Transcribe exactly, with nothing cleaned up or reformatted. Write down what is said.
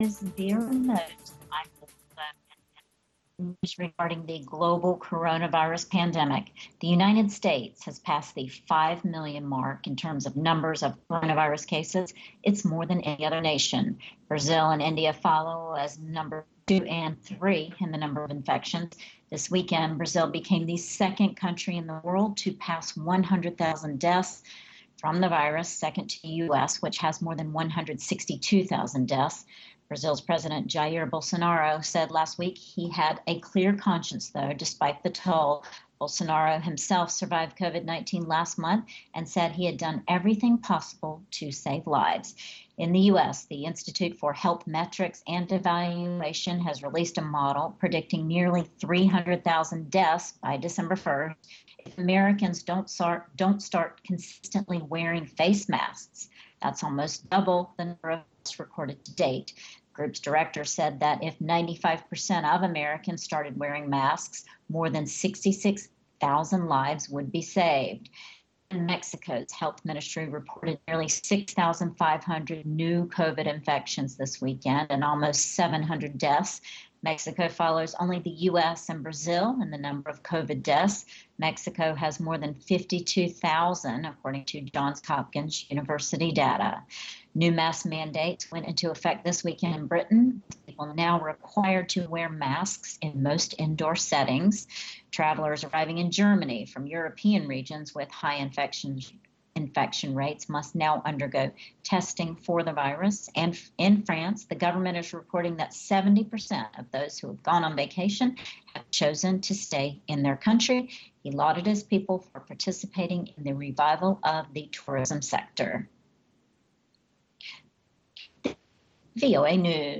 Is there most news regarding the global coronavirus pandemic? The United States has passed the five million mark in terms of numbers of coronavirus cases. It's more than any other nation. Brazil and India follow as number two and three in the number of infections. This weekend, Brazil became the second country in the world to pass one hundred thousand deaths from the virus, second to the U S, which has more than one hundred sixty-two thousand deaths. Brazil's President Jair Bolsonaro said last week he had a clear conscience, though, despite the toll. Bolsonaro himself survived COVID nineteen last month and said he had done everything possible to save lives. In the U S, the Institute for Health Metrics and Evaluation has released a model predicting nearly three hundred thousand deaths by December first if Americans don't start, don't start consistently wearing face masks. That's almost double the number of deaths recorded to date. The group's director said that if ninety-five percent of Americans started wearing masks, more than sixty-six thousand lives would be saved. In Mexico's health ministry reported nearly six thousand five hundred new COVID infections this weekend and almost seven hundred deaths. Mexico follows only the U S and Brazil in the number of COVID deaths. Mexico has more than fifty-two thousand, according to Johns Hopkins University data. New mask mandates went into effect this weekend in Britain. People are now required to wear masks in most indoor settings. Travelers arriving in Germany from European regions with high infection infection rates must now undergo testing for the virus. And in France, the government is reporting that seventy percent of those who have gone on vacation have chosen to stay in their country. He lauded his people for participating in the revival of the tourism sector. V O A News.